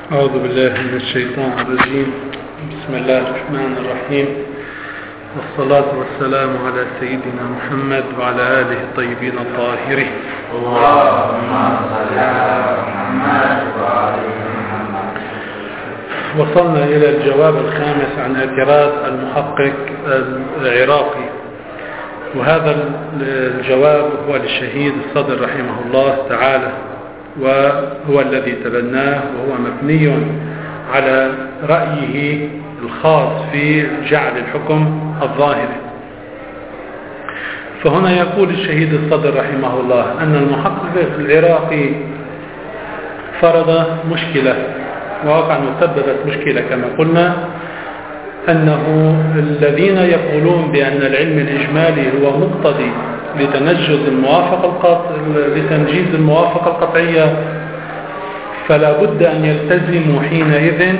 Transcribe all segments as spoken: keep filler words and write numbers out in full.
أعوذ بالله من الشيطان الرجيم. بسم الله الرحمن الرحيم، والصلاة والسلام على سيدنا محمد وعلى آله الطيبين الطاهرين. اللهم صل على محمد وعلى محمد. وصلنا إلى الجواب الخامس عن اعتراض المحقق العراقي، وهذا الجواب هو للشهيد الصدر رحمه الله تعالى، وهو الذي تبناه، وهو مبني على رأيه الخاص في جعل الحكم الظاهري. فهنا يقول الشهيد الصدر رحمه الله أن المحقق العراقي فرض مشكلة، وواقعا سببت مشكلة كما قلنا، أنه الذين يقولون بأن العلم الإجمالي هو مقتضي لتنجز الموافقة القطع لتنجيز الموافقة القطعية، فلا بد أن يلتزموا حينئذ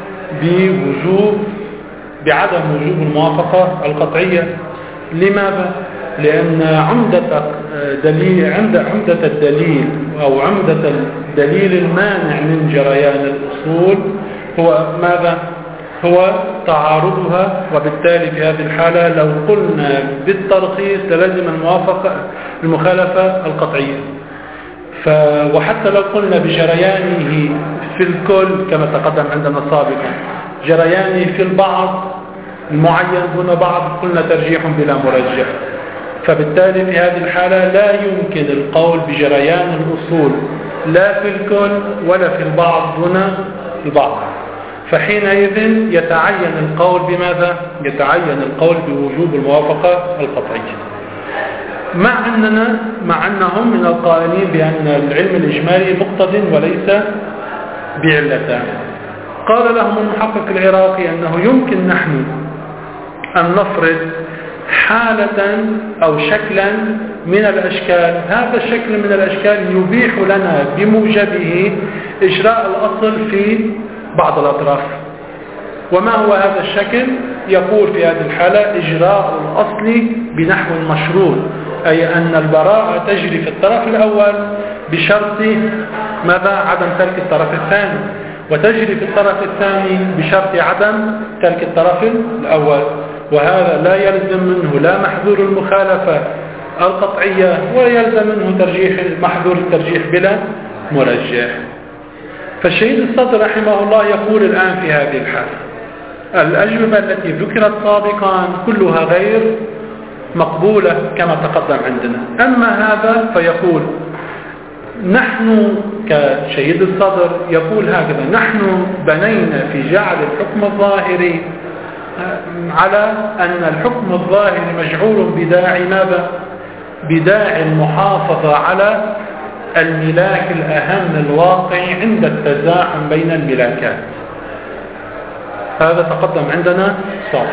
بوجوب بعدم وجوب الموافقة القطعية. لماذا؟ لأن عمدة دليل عند عمدة الدليل أو عمدة الدليل المانع من جريان الأصول هو ماذا؟ هو تعارضها، وبالتالي في هذه الحالة لو قلنا بالترخيص تلزم الموافقة المخالفة القطعية. ف وحتى لو قلنا بجريانه في الكل كما تقدم عندنا سابقا، جريانه في البعض المعين دون بعض، قلنا ترجيح بلا مرجح. فبالتالي في هذه الحالة لا يمكن القول بجريان الأصول لا في الكل ولا في البعض دون البعض، فحينئذ يتعين القول بماذا؟ يتعين القول بوجوب الموافقة القطعية، مع أننا مع أنهم من القائلين بأن العلم الإجمالي مقتض وليس بعلتان. قال لهم المحقق العراقي أنه يمكن نحن أن نفرض حالة أو شكلا من الأشكال، هذا الشكل من الأشكال يبيح لنا بموجبه إجراء الأصل في بعض الأطراف. وما هو هذا الشكل؟ يقول في هذه الحالة إجراء الأصل بنحو المشروط، أي أن البراءة تجري في الطرف الأول بشرط ماذا؟ عدم ترك الطرف الثاني، وتجري في الطرف الثاني بشرط عدم ترك الطرف الأول. وهذا لا يلزم منه لا محذور المخالفة القطعية ولا يلزم منه ترجيح محذور الترجيح بلا مرجح. فالشهيد الصدر رحمه الله يقول الآن في هذه الحالة الأجوبة التي ذكرت سابقا كلها غير مقبولة كما تقدم عندنا. أما هذا فيقول نحن كشهيد الصدر يقول هكذا: نحن بنينا في جعل الحكم الظاهري على أن الحكم الظاهري مجعول بداعي ماذا؟ بداعي المحافظة على الملاك الأهم الواقع عند التزاحم بين الملاكات. هذا تقدم عندنا صار.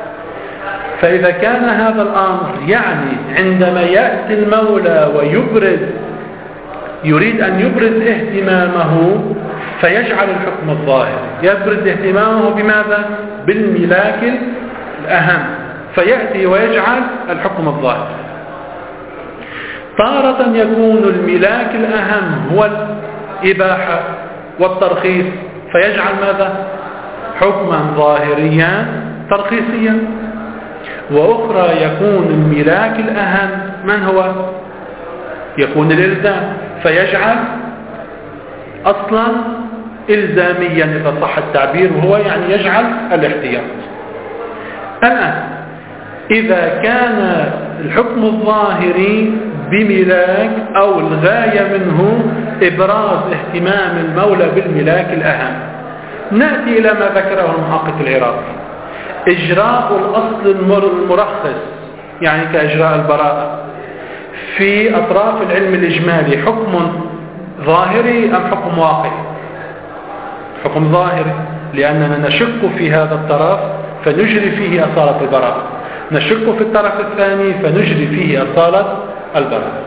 فإذا كان هذا الأمر يعني عندما يأتي المولى ويبرز يريد أن يبرز اهتمامه فيجعل الحكم الظاهر يبرز اهتمامه بماذا؟ بالملاك الأهم، فيأتي ويجعل الحكم الظاهر. تارة يكون الملاك الأهم هو الإباحة والترخيص فيجعل ماذا؟ حكما ظاهريا ترخيصيا. وأخرى يكون الملاك الأهم من هو؟ يكون الإلزام فيجعل أصلا إلزاميا إذا صح التعبير، وهو يعني يجعل الاحتياط. الآن إذا كان الحكم الظاهري بملاك أو الغاية منه إبراز اهتمام المولى بالملاك الأهم، نأتي إلى ما ذكره المحقق العراقي: إجراء الأصل المرخص يعني كإجراء البراءة في أطراف العلم الإجمالي حكم ظاهري أم حكم واقعي؟ حكم ظاهري، لأننا نشك في هذا الطرف فنجري فيه أصالة البراءة، نشك في الطرف الثاني فنجري فيه أصالة البراءة.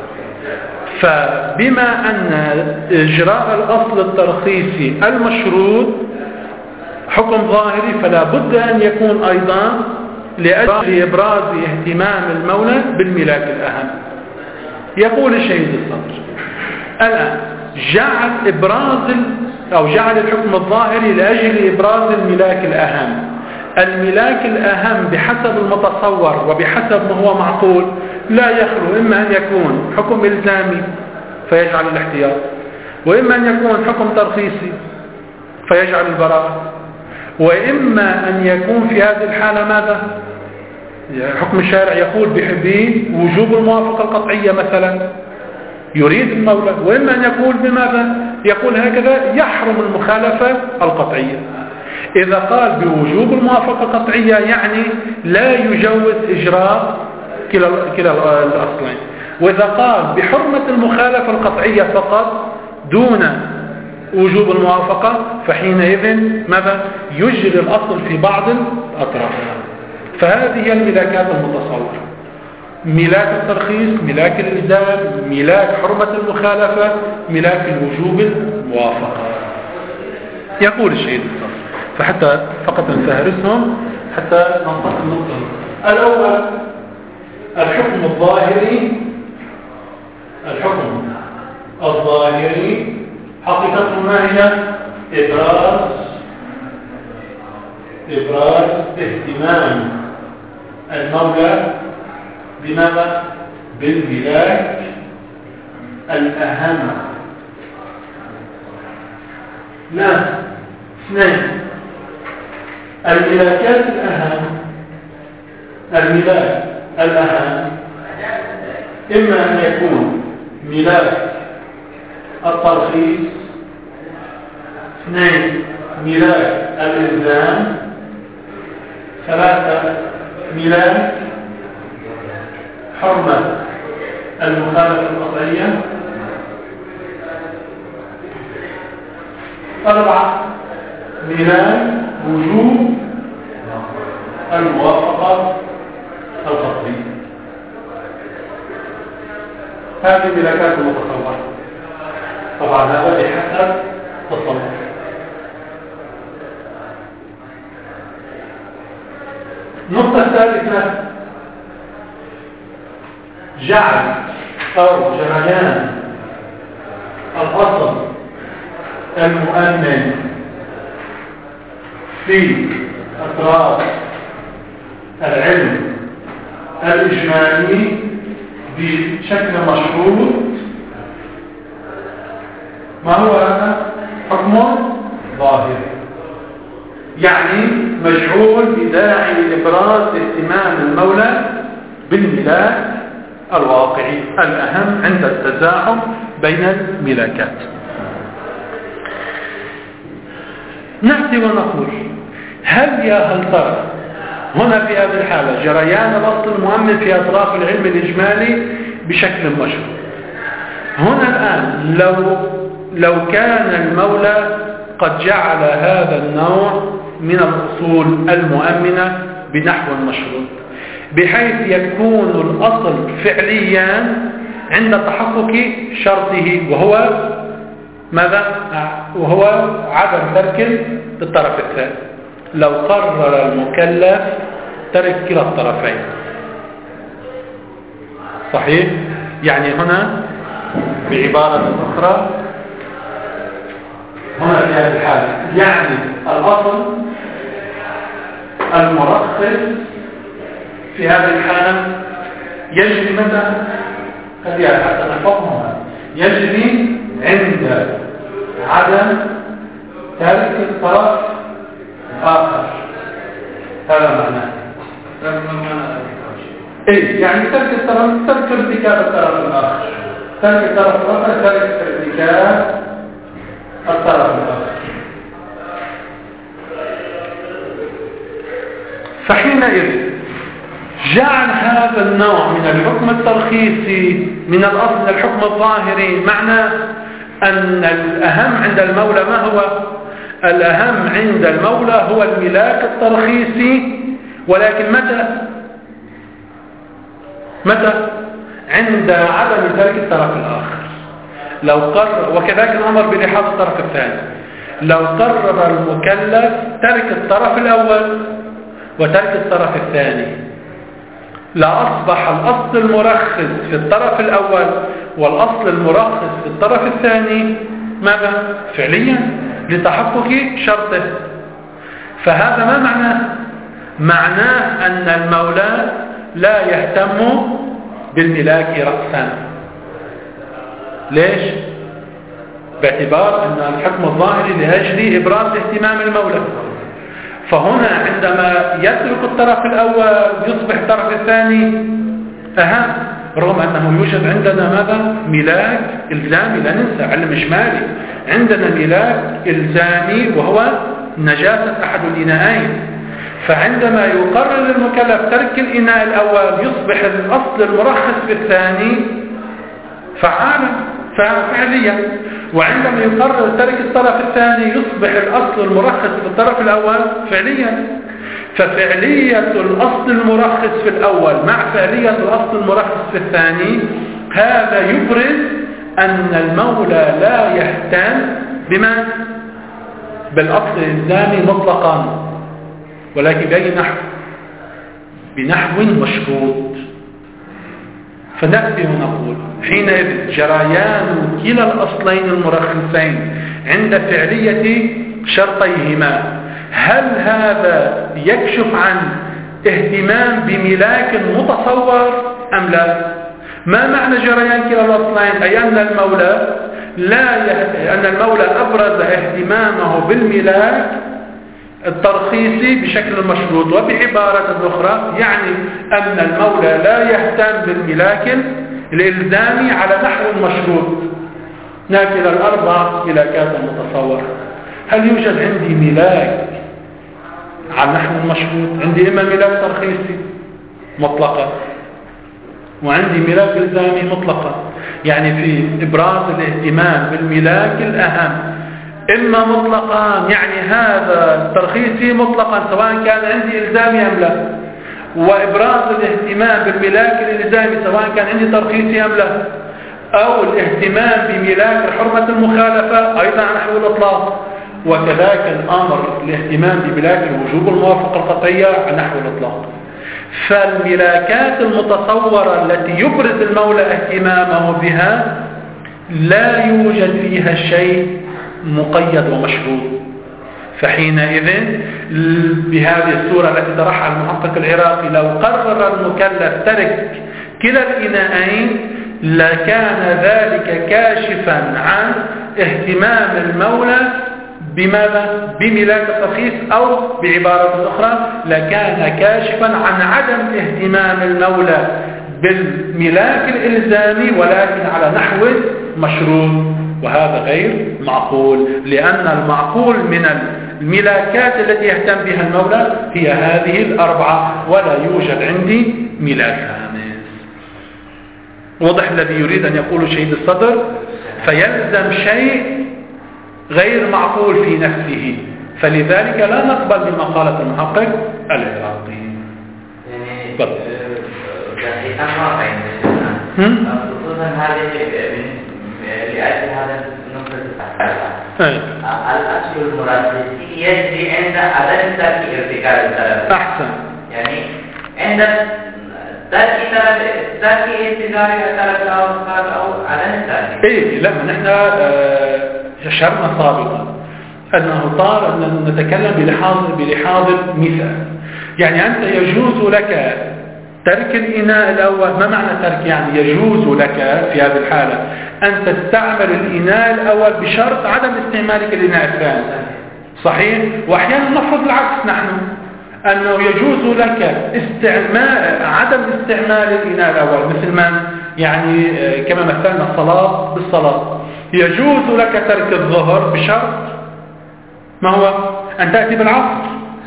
فبما أن إجراء الأصل الترخيصي المشروط حكم ظاهري، فلا بد أن يكون أيضا لإبراز اهتمام المولى بالملاك الأهم. يقول الشهيد الصدر الآن جعل إبراز أو جعل الحكم الظاهري لأجل إبراز الملاك الأهم. الملاك الأهم بحسب المتصور وبحسب ما هو معقول لا يخلو إما أن يكون حكم إلزامي فيجعل الاحتياط، وإما أن يكون حكم ترخيصي فيجعل البراءة، وإما أن يكون في هذه الحالة ماذا؟ حكم الشارع يقول بوجوب الموافقة القطعية مثلا يريد المولى، وإما أن يقول بماذا؟ يقول هكذا يحرم المخالفة القطعية. إذا قال بوجوب الموافقة القطعية يعني لا يجوز إجراء كلا كلا الأصلين، وإذا قال بحرمة المخالفة القطعية فقط دون وجوب الموافقة فحينئذ ماذا؟ يجري الأصل في بعض الأطراف. فهذه هي الملاكات المتصورة: ملاك الترخيص، ملاك الإلزام، ملاك حرمة المخالفة، ملاك الوجوب الموافقة. يقول الشيخ فحتى فقط نفهرسهم حتى ننتقل نقطة. الأول الحكم الظاهري. الحكم الظاهري حقيقته ما هي؟ إبراز إبراز اهتمام المولى بماذا؟ بالملاك الأهم. لا اثنين، الملاكات الأهم الملاك الأهم إما أن يكون ملاك الترخيص، اثنين ملاك الإلزام، ثلاثة ملاك حرمة المخالفة القطعية، أربعة ملاك وجوب الموافقة القطعية. هذه ملاكات المتصورة. طبعا هذا بحسب تصور. النقطة الثالثة جعل أو جريان الأصل المؤمن في أطراف العلم الإجمالي بشكل مشروط. ما هو هذا؟ حكم ظاهر، يعني مجعول بداعي لإبراز اهتمام المولى بالملاك الواقعي الأهم عند التزاحم بين الملاكات. نأتي ونقول هل يا هل ترى هنا في هذه الحالة جريان الأصل المؤمن في أطراف العلم الإجمالي بشكل مشروط. هنا الآن لو لو كان المولى قد جعل هذا النوع من الأصول المؤمنة بنحو مشروط بحيث يكون الأصل فعليا عند تحقق شرطه وهو ماذا؟ وهو عدم ترك الطرف الثاني. لو قرر المكلف ترك كلا الطرفين صحيح؟ يعني هنا بعبارة أخرى هنا في هذه الحالة يعني الأصل المرخص في هذه الحالة يجري متى؟ خليها حتى نحفظها. يجري عند عدم ترك الطرف الآخر. هذا معناه. إيه يعني ترك الطرف ترك ارتكاب الطرف الآخر. ترك الطرف الآخر ترك ارتكاب الطرف الآخر. فحينئذ جعل هذا النوع من الحكم الترخيصي من الأصل الحكم الظاهري معنى أن الأهم عند المولى ما هو؟ الأهم عند المولى هو الملاك الترخيصي، ولكن متى؟ متى؟ عند عدم ترك الطرف الآخر. لو قرر وكذلك الأمر بلحاظ الطرف الثاني. لو قرر المكلف ترك الطرف الأول وترك الطرف الثاني لأصبح الأصل المرخص في الطرف الأول والأصل المرخص في الطرف الثاني ماذا؟ فعليا لتحقق شرطه. فهذا ما معناه؟ معناه أن المولى لا يهتم بالملاك رأسا. ليش؟ باعتبار أن الحكم الظاهري لأجل إبراز اهتمام المولى. فهنا عندما يترك الطرف الأول يصبح الطرف الثاني أهم، رغم أنه يوجد عندنا ماذا؟ ملاك إلزامي. لا ننسى علم إجمالي، عندنا ملاك إلزامي وهو نجاسة أحد الإناءين. فعندما يقرر للمكلف ترك الإناء الأول يصبح الأصل المرخص في الثاني فعالا فعليا، وعندما يقرر ترك الطرف الثاني يصبح الأصل المرخص في الطرف الأول فعليا. ففعلية الأصل المرخص في الأول مع فعلية الأصل المرخص في الثاني هذا يبرز أن المولى لا يهتم بما بالأصل الإلزامي مطلقا، ولكن بأي نحو؟ بنحو مشروط. فنأتي ونقول حينئذ جريان كلا الأصلين المرخصين عند فعلية شرطيهما، هل هذا يكشف عن اهتمام بملاك متصور أم لا؟ ما معنى جريان كلا الأصلين؟ أي أن المولى لا يه... أن المولى أبرز اهتمامه بالملاك الترخيصي بشكل مشروط، وبعبارة أخرى يعني أن المولى لا يهتم بالملاك الإلزامي على نحو مشروط. ناكل الأربع ملاكات المتصورة. هل يوجد عندي ملاك على نحو مشروط؟ عندي إما ملاك ترخيصي مطلقا وعندي ملاك إلزامي مطلقا. يعني في إبراز الاهتمام بالملاك الأهم إما مطلقا، يعني هذا ترخيصي مطلقا سواء كان عندي إلزامي أم لا، وإبراز الاهتمام بالملاك الإلزامي سواء كان عندي ترخيصي أم لا، أو الاهتمام بملاك حرمة المخالفة أيضا نحو الإطلاق. وكذلك الأمر الاهتمام بملاك الوجوب الموافقة القطعية نحو الإطلاق. فالملاكات المتصورة التي يبرز المولى اهتمامه بها لا يوجد فيها شيء مقيد ومشروط. فحينئذ بهذه الصورة التي طرحها المحقق العراقي لو قرر المكلف ترك كلا الإناءين لكان ذلك كاشفا عن اهتمام المولى بماذا؟ بملاك الترخيص، أو بعبارة أخرى لكان كاشفا عن عدم اهتمام المولى بالملاك الإلزامي ولكن على نحو مشروط. وهذا غير معقول، لأن المعقول من الملاكات التي يهتم بها المولى هي هذه الأربعة، ولا يوجد عندي ملاك خامس. واضح الذي يريد أن يقول شهيد الصدر؟ فيلزم شيء غير معقول في نفسه، فلذلك لا نقبل بما قالت المحقق العراقي. يعني كان واقعي خصوصا هذه لأجل هذا النقطة الثالثة الأصل المرخصي يجري عند عدم ترك ارتكاب الطرف. أحسن. يعني عند ترك ترك ارتكاب الطرف الآخر أو عدم ترك. إيه لا، نحن شرنا سابقا أنه طار أن نتكلم بلحاظ بلحاظ مثال. يعني أنت يجوز لك ترك الإناء الأول. ما معنى ترك؟ يعني يجوز لك في هذه الحالة أن تستعمل الإناء الأول بشرط عدم استعمالك الإناء الثاني. صحيح؟ وأحيانا نفرض العكس نحن، أنه يجوز لك استعمال عدم استعمال الإناء الأول، مثل ما يعني كما مثلنا الصلاة بالصلاة. يجوز لك ترك الظهر بشرط ما هو؟ أن تأتي بالعصر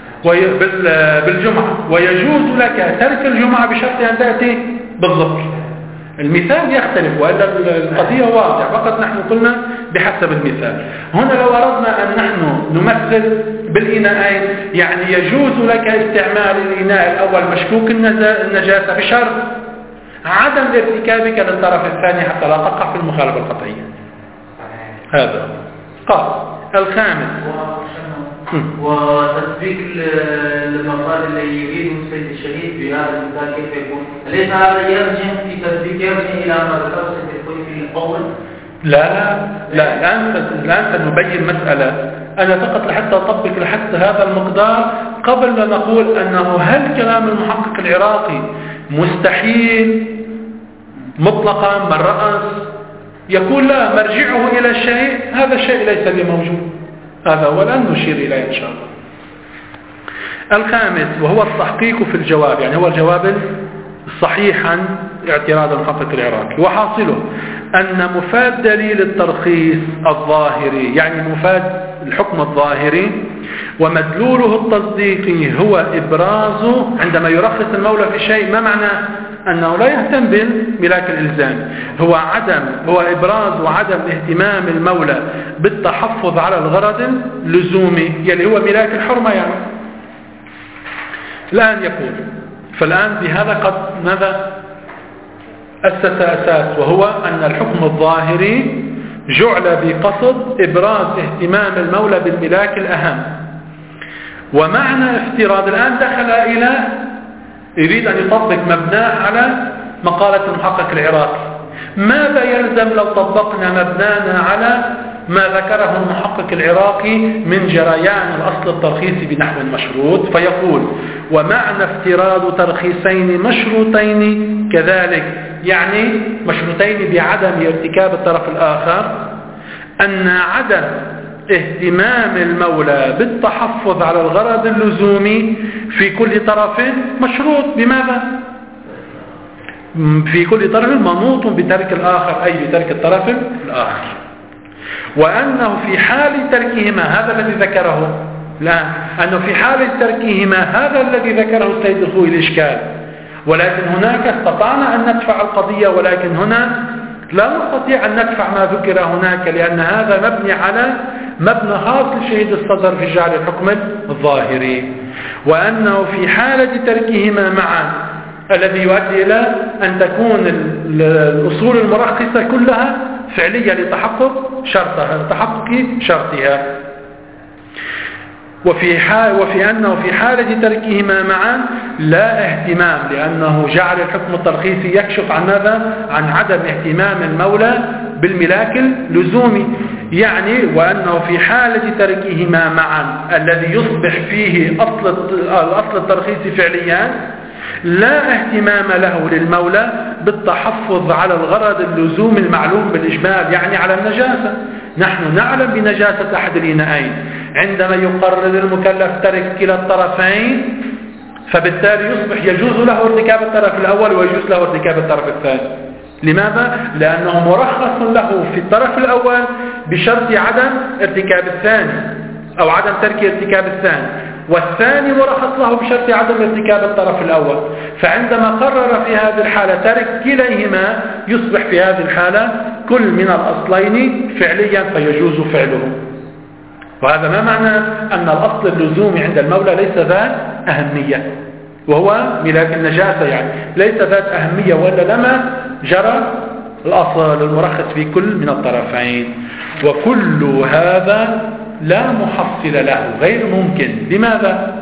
بالجمعة، ويجوز لك ترك الجمعة بشرط أن تأتي بالظهر. المثال يختلف وإلا القضية واضحة، فقط نحن قلنا بحسب المثال. هنا لو أردنا أن نحن نمثل بالإناءين، يعني يجوز لك استعمال الإناء الأول مشكوك النجاسة بشرط عدم ارتكابك للطرف الثاني حتى لا تقع في المخالفة القطعية. هذا قال الخامس وتطبيق المقال اللي يريده السيد الشهيد بهذا المثال كيف يكون؟ أليس هذا يرجع في تطبيق يرجع إلى ما ذكره السيد الشهيد في الأول؟ لا لا لا الآن الآن سنبين مسألة أنا فقط لحتى أطبق لحتى هذا المقدار قبل أن نقول أنه هل كلام المحقق العراقي مستحيل مطلقا من رأس يقول لا مرجعه إلى الشيء، هذا الشيء ليس بموجود. هذا هو الآن نشير إليه إن شاء الله. الخامس وهو التحقيق في الجواب، يعني هو الجواب الصحيح عن اعتراض المحقق العراقي، وحاصله أن مفاد دليل الترخيص الظاهري، يعني مفاد الحكم الظاهري ومدلوله التصديقي هو إبرازه عندما يرخص المولى في شيء. ما معنى أنه لا يهتم بالملاك الإلزام؟ هو عدم هو إبراز وعدم اهتمام المولى بالتحفظ على الغرض اللزومي، يعني هو ملاك الحرمة. يعني الآن يقول فالآن بهذا قد ماذا أسس أساس، وهو أن الحكم الظاهري جعل بقصد إبراز اهتمام المولى بالملاك الأهم. ومعنى افتراض الآن دخل إلى يريد أن يطبق مبناه على مقالة المحقق العراقي. ماذا يلزم لو طبقنا مبنانا على ما ذكره المحقق العراقي من جريان الأصل الترخيصي بنحو مشروط؟ فيقول ومعنى افتراض ترخيصين مشروطين كذلك، يعني مشروطين بعدم ارتكاب الطرف الآخر، أن عدم اهتمام المولى بالتحفظ على الغرض اللزومي في كل طرف مشروط بماذا؟ في كل طرف منوط بترك الآخر، أي بترك الطرف الآخر. وأنه في حال تركهما، هذا الذي ذكره الآن، أنه في حال تركهما هذا الذي ذكره السيد الخوي الإشكال، ولكن هناك استطعنا أن ندفع القضية، ولكن هنا لا نستطيع أن ندفع ما ذكر هناك، لأن هذا مبني على مبنى خاص لشهيد الصدر في جعل الحكم الظاهري. وأنه في حالة تركهما معا الذي يؤدي إلى أن تكون الأصول المرخصة كلها فعلية لتحقق شرطها لتحقق شرطها. وفي حال وفي أنه في حالة تركهما معا لا اهتمام، لأنه جعل الحكم الترخيصي يكشف عن ماذا؟ عن عدم اهتمام المولى بالملاك اللزومي. يعني وأنه في حالة تركهما معا الذي يصبح فيه أصل الأصل الترخيصي فعليا لا اهتمام له للمولى بالتحفظ على الغرض اللزوم المعلوم بالإجمال، يعني على النجاسة. نحن نعلم بنجاسة أحد الإناءين، عندما يقرر المكلف ترك كلا الطرفين فبالتالي يصبح يجوز له ارتكاب الطرف الأول ويجوز له ارتكاب الطرف الثاني. لماذا؟ لأنه مرخص له في الطرف الأول بشرط عدم ارتكاب الثاني أو عدم ترك ارتكاب الثاني، والثاني مرخص له بشرط عدم ارتكاب الطرف الأول. فعندما قرر في هذه الحالة ترك كليهما يصبح في هذه الحالة كل من الأصلين فعليا فيجوز فعله. وهذا ما معنى أن الأصل اللزومي عند المولى ليس ذات أهمية، وهو ملاك النجاسة، يعني ليس ذات أهمية، ولا لما جرى الأصل المرخص في كل من الطرفين. وكل هذا لا محصل له، غير ممكن. لماذا؟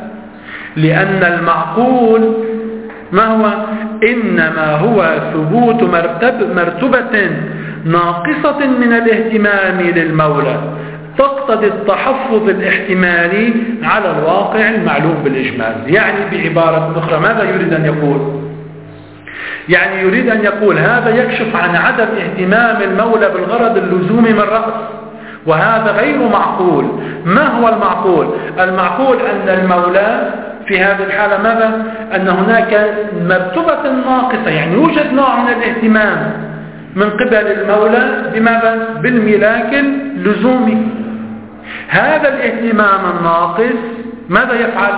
لأن المعقول ما هو؟ إنما هو ثبوت مرتب مرتبة ناقصة من الاهتمام للمولى تقتضي التحفظ الاحتمالي على الواقع المعلوم بالإجمال. يعني بعبارة أخرى ماذا يريد أن يقول؟ يعني يريد أن يقول هذا يكشف عن عدم اهتمام المولى بالغرض اللزومي من رأس، وهذا غير معقول. ما هو المعقول؟ المعقول أن المولى في هذه الحالة ماذا؟ أن هناك مرتبة ناقصة، يعني يوجد نوع من الاهتمام من قبل المولى بماذا؟ بالملاك اللزومي. هذا الاهتمام الناقص ماذا يفعل؟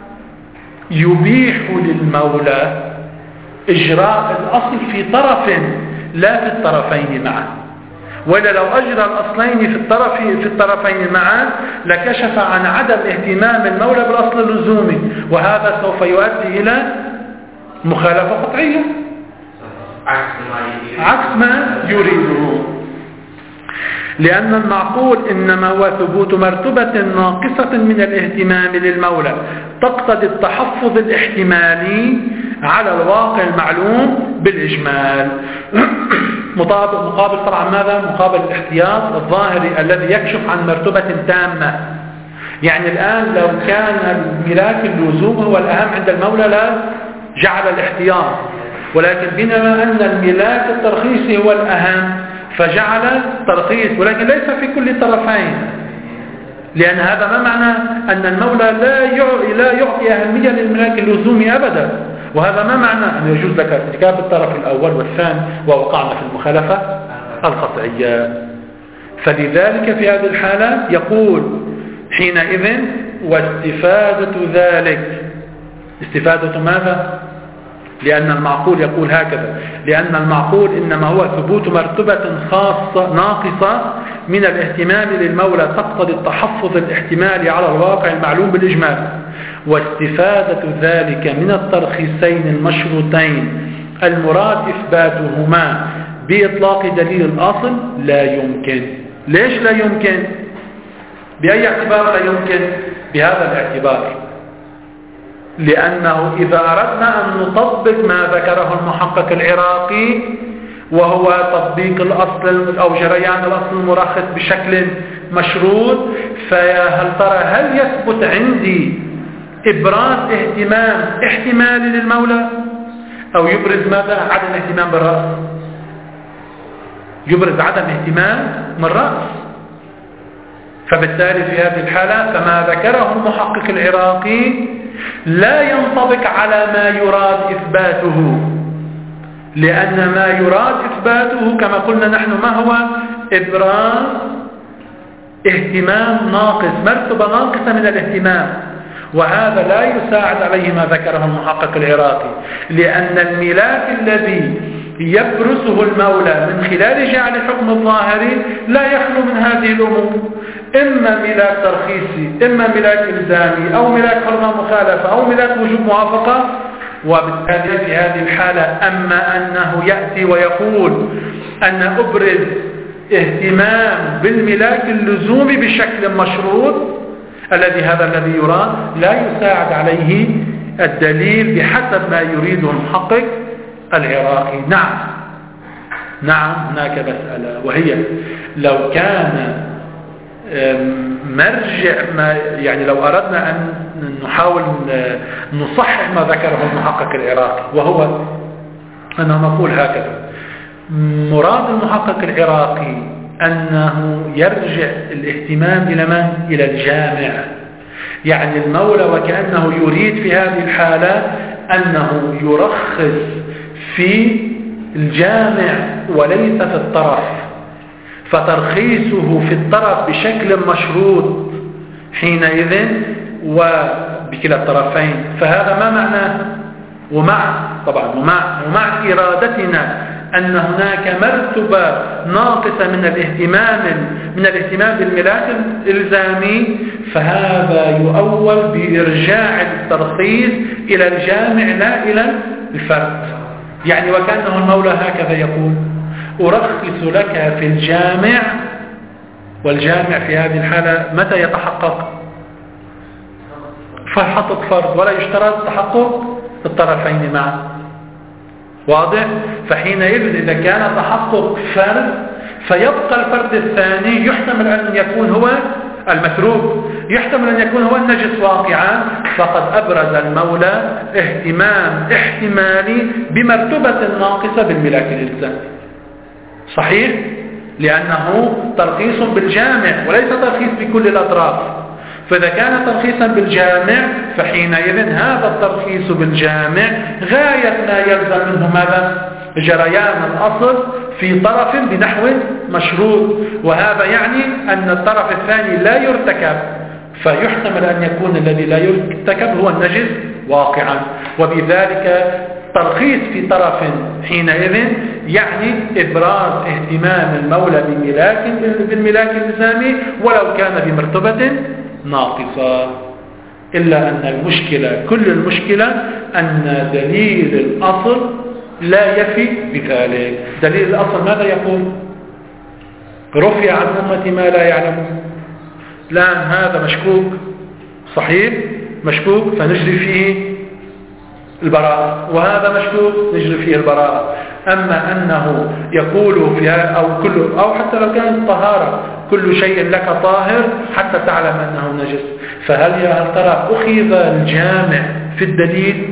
يبيح للمولى إجراء الأصل في طرف لا في الطرفين معا، ولا لو أجرى الأصلين في الطرف في الطرفين معا لكشف عن عدم اهتمام المولى بالأصل اللزومي، وهذا سوف يؤدي إلى مخالفة قطعية عكس ما يريده. لأن المعقول إنما هو ثبوت مرتبة ناقصة من الاهتمام للمولى تقتضي التحفظ الاحتمالي على الواقع المعلوم بالإجمال. مقابل طبعا ماذا؟ مقابل الاحتياط الظاهري الذي يكشف عن مرتبة تامة يعني الآن لو كان الملاك اللزوم هو الأهم عند المولى لا جعل الاحتياط، ولكن بينما أن الملاك الترخيصي هو الأهم فجعل ترخيص، ولكن ليس في كل الطرفين، لأن هذا ما معنى أن المولى لا يعطي أهمية للملاك اللزومي أبدا، وهذا ما معنى أن يجوز لك ارتكاب الطرف الأول والثاني ووقعنا في المخالفة القطعية. فلذلك في هذه الحالة يقول حينئذ واستفادة ذلك، استفادة ماذا؟ لأن المعقول يقول هكذا، لأن المعقول إنما هو ثبوت مرتبة خاصة ناقصة من الاهتمام للمولى تقتضي التحفظ الاحتمالي على الواقع المعلوم بالإجمال، واستفادة ذلك من الترخيصين المشروطين المراد إثباتهما بإطلاق دليل الأصل لا يمكن. ليش لا يمكن؟ بأي اعتبار لا يمكن؟ بهذا الاعتبار، لأنه إذا أردنا أن نطبق ما ذكره المحقق العراقي وهو تطبيق الأصل أو جريان الأصل المرخص بشكل مشروط، فهل ترى هل يثبت عندي إبراز اهتمام احتمالي للمولى أو يبرز ماذا؟ عدم اهتمام بالرأس، يبرز عدم اهتمام من الرأس. فبالتالي في هذه الحالة فما ذكره المحقق العراقي لا ينطبق على ما يراد إثباته، لأن ما يراد إثباته كما قلنا نحن ما هو؟ إبراز اهتمام ناقص، مرتبة ناقصة من الاهتمام، وهذا لا يساعد عليه ما ذكره المحقق العراقي، لأن الملاك الذي يبرزه المولى من خلال جعل حكم الظاهري لا يخلو من هذه الأمور، إما ملاك ترخيصي، إما ملاك إلزامي، أو ملاك فرض مخالفة، أو ملاك وجوب موافقة. وبالتالي في هذه الحالة أما أنه يأتي ويقول أن أبرز اهتمام بالملاك اللزومي بشكل مشروط الذي هذا الذي يراد لا يساعد عليه الدليل بحسب ما يريده المحقق العراقي. نعم نعم هناك مسألة، وهي لو كان مرجع ما يعني لو أردنا أن نحاول نصحح ما ذكره المحقق العراقي، وهو أنه نقول هكذا: مراد المحقق العراقي أنه يرجع الاهتمام إلى من؟ إلى الجامع، يعني المولى وكأنه يريد في هذه الحالة أنه يرخص في الجامع وليس في الطرف، فترخيصه في الطرف بشكل مشروط حينئذ وبكلا الطرفين، فهذا ما معناه؟ ومع طبعا ومع, ومع إرادتنا أن هناك مرتبة ناقصة من الاهتمام من الاهتمام بالملاك الإلزامي، فهذا يؤول بإرجاع الترخيص إلى الجامع لا إلى الفرد. يعني وكأنه المولى هكذا يقول: أرخص لك في الجامع، والجامع في هذه الحالة متى يتحقق؟ فحطت فرد ولا يشترط تحقق الطرفين معا، واضح؟ فحينئذ إذا كان تحقق فرد فيبقى الفرد الثاني يحتمل أن يكون هو المتروك، يحتمل أن يكون هو النجس واقعا، فقد أبرز المولى اهتمام احتمالي بمرتبة ناقصة بالملاك الإلزامي. صحيح؟ لأنه ترخيص بالجامع وليس ترخيص بكل الأطراف، فإذا كان ترخيصا بالجامع فحينئذ هذا الترخيص بالجامع غاية ما يلزم منه ماذا؟ جريان الأصل في طرف بنحو مشروط، وهذا يعني أن الطرف الثاني لا يرتكب، فيحتمل أن يكون الذي لا يرتكب هو النجس واقعا، وبذلك ترخيص في طرف حينئذ يعني إبراز اهتمام المولى بملاك بالملاك الإلزامي ولو كان بمرتبة ناقصة. إلا أن المشكلة كل المشكلة أن دليل الأصل لا يفي بذلك. دليل الأصل ماذا يقول؟ رفع عن أمتي ما لا يعلمون. الآن هذا مشكوك، صحيح مشكوك، فنجري فيه البراءة، وهذا مشكوك نجري فيه البراءة. أما أنه يقول فيها أو كل أو حتى لو كانت الطهارة كل شيء لك طاهر حتى تعلم أنه نجس. فهل هل ترى أخذ الجامع في الدليل؟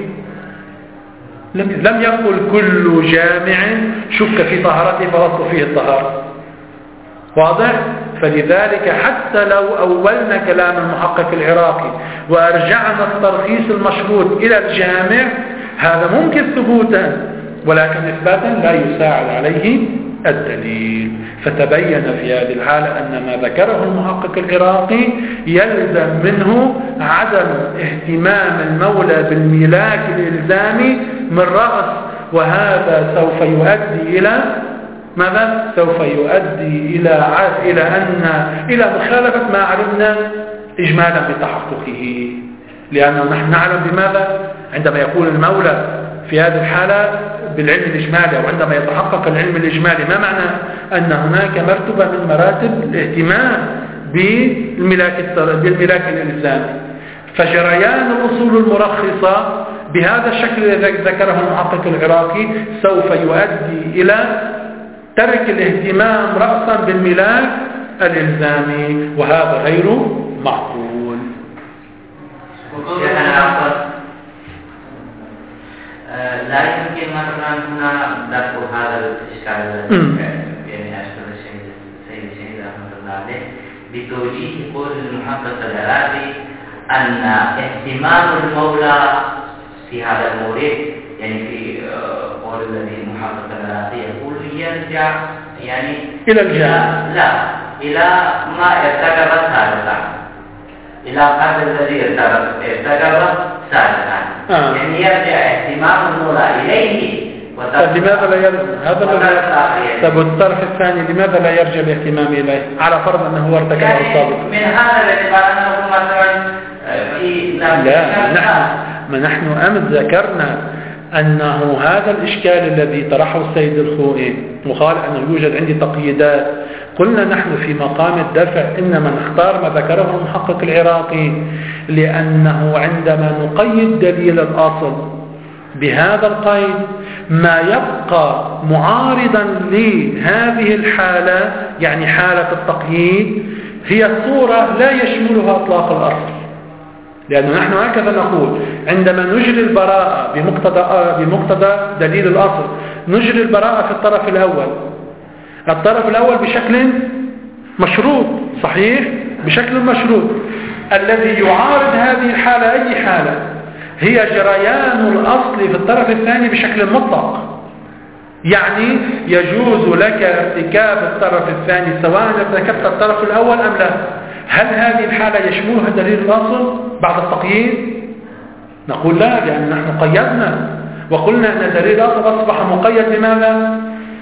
لم يقل كل جامع شك في طهارته فوصف فيه الطهارة. واضح؟ فلذلك حتى لو أولنا كلام المحقق العراقي وأرجعنا الترخيص المشروط إلى الجامع هذا ممكن ثبوتا، ولكن إثباتا لا يساعد عليه الدليل. فتبين في هذه الحالة أن ما ذكره المحقق العراقي يلزم منه عدم اهتمام المولى بالملاك الإلزامي من رأس، وهذا سوف يؤدي إلى ماذا؟ سوف يؤدي إلى إلى أن إلى مخالفة ما علمنا إجمالا بتحققه، لأنه نحن نعلم بماذا؟ عندما يقول المولى في هذه الحالة بالعلم الإجمالي، أو عندما يتحقق العلم الإجمالي، ما معنى أن هناك مرتبة من مراتب الاهتمام بالملاك بالملاك الإلزامي. فجريان الأصول المرخصة بهذا الشكل الذي ذكره المحقق العراقي سوف يؤدي إلى ترك الاهتمام رأسا بالملاك الإلزامي، وهذا غير معقول. لا يمكن مثلا هنا دفع هذا الإشكال يعني أشكال الشيء سيد الشيخ رحمة الله عليه بتوجيه قول المحقق العراقي أن اهتمام المولى في هذا المورد، يعني في قول الذي المحقق العراقي يقول يرجع يعني إلى الجامع، لا إلى ما ارتكب سابقا، إلى قدر الذي ارتكب سابقا. آه. يعني يرجع اهتمام المولى إليه. لماذا لا يرجع هذا؟ طب الطرف الثاني لماذا لا يرجع الاهتمام إليه على فرض أنه ارتكب يعني السابق؟ من هذا الاعتبار أنه مثلا في لا نحن ما نحن أمس ذكرنا أنه هذا الإشكال الذي طرحه السيد الخوئي وقال أنه يوجد عندي تقييدات. قلنا نحن في مقام الدفع إنما نختار ما ذكره المحقق العراقي، لأنه عندما نقيد دليل الأصل بهذا القيد ما يبقى معارضا لهذه الحالة، يعني حالة التقييد، هي صورة لا يشملها إطلاق الأصل. لأنه نحن هكذا نقول عندما نجري البراءة بمقتضى بمقتضى دليل الأصل، نجري البراءة في الطرف الأول الطرف الأول بشكل مشروط، صحيح؟ بشكل مشروط. الذي يعارض هذه الحالة أي حالة هي جريان الأصل في الطرف الثاني بشكل مطلق. يعني يجوز لك ارتكاب الطرف الثاني سواء ارتكبت الطرف الأول أم لا. هل هذه الحالة يشملها دليل الأصل بعد التقييد؟ نقول لا، لأن نحن قيدنا وقلنا أن دليل الأصل أصبح مقيد بماذا؟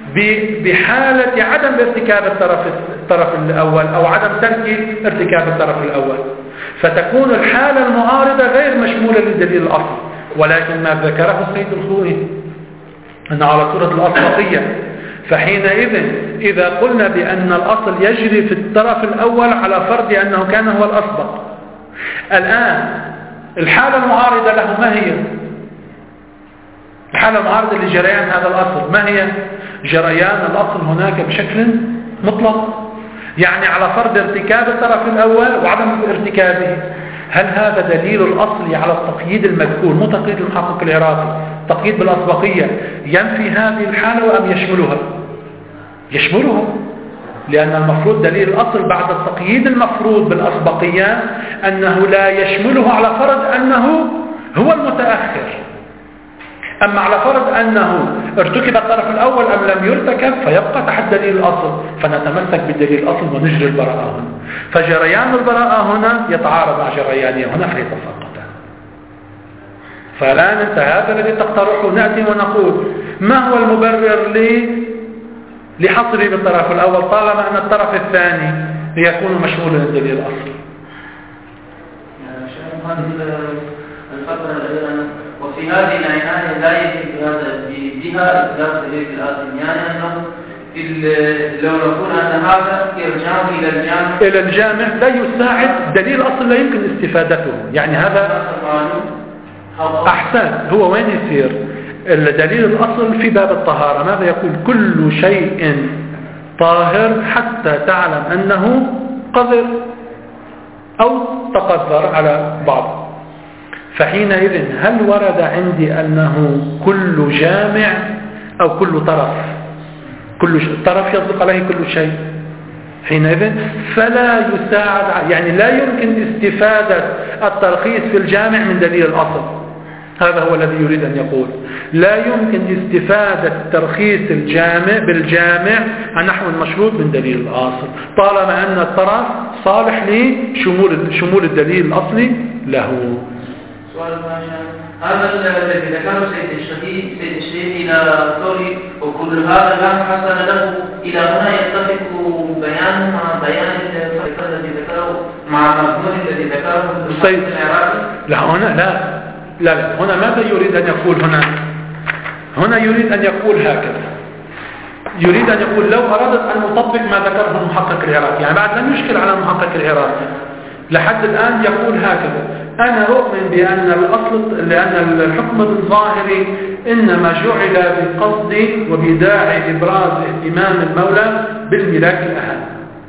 بحالة عدم ارتكاب الطرف الطرف الأول أو عدم ترك ارتكاب الطرف الأول، فتكون الحالة المعارضة غير مشمولة لدليل الأصل. ولكن ما ذكره السيد الخوئي أنه على صورة الأسبقية، فحينئذ إذا قلنا بأن الأصل يجري في الطرف الأول على فرض أنه كان هو الأسبق، الآن الحالة المعارضة له ما هي؟ الحالة المعارضة لجريان هذا الأصل ما هي؟ جريان الأصل هناك بشكل مطلق، يعني على فرض ارتكاب الطرف الأول وعدم ارتكابه. هل هذا دليل الأصل على التقييد المذكور، مو تقييد المحقق العراقي، تقييد بالأسبقية، ينفي هذه الحالة أم يشملها؟ يشملها، لأن المفروض دليل الأصل بعد التقييد المفروض بالأسبقية أنه لا يشمله على فرض أنه هو المتأخر. أما على فرض أنه ارتكب الطرف الأول أم لم يرتكب فيبقى تحت دليل الأصل، فنتمسك بدليل الأصل ونجري البراءة هنا. فجريان البراءة هنا يتعارض مع جريانه هنا فيتساقطان. فالآن أنت هذا الذي تقترحه نأتي ونقول ما هو المبرر لي لحصري بالطرف الأول طالما أن الطرف الثاني يكون مشمولا لدليل الأصل. وفي هذه العناية لا يجب بها إثبات دليل الأصل، يعني أنه لو نقول أن هذا إرجاع إلى الجامع إلى الجامع لا يساعد دليل الأصل، لا يمكن استفادته. يعني هذا أحسن. هو وين يصير الدليل الأصل في باب الطهارة؟ ماذا يقول؟ كل شيء طاهر حتى تعلم أنه قذر أو تقذر على بعض. فحينئذ هل ورد عندي أنه كل جامع أو كل طرف؟ كل طرف يطلق عليه كل شيء. حينئذ فلا يساعد، يعني لا يمكن استفادة الترخيص في الجامع من دليل الأصل. هذا هو الذي يريد أن يقول، لا يمكن استفادة ترخيص الجامع بالجامع عن نحو المشروط من دليل الأصل، طالما أن الطرف صالح لشمول شمول الدليل الأصلي له. سؤال هذا الذي ذكره سيد الشهيد سيد الشهيد إلى قوله وكل هذا لا حسن له، إلى هنا يتفق بيان مع بيان الفريق الذي ذكره مع المضمون الذي ذكره السيد العراقي؟ لا هنا لا لا لا هنا ماذا يريد أن يقول هنا؟ هنا يريد أن يقول هكذا، يريد أن يقول لو أردت أن أطبق ما ذكره المحقق العراقي، يعني بعد لم يشكل على المحقق العراقي لحد الآن، يقول هكذا: أنا أؤمن بأن الأصل لأن الحكم الظاهري إنما جعل بقصد وبداعي إبراز اهتمام المولى بالملاك الأهم.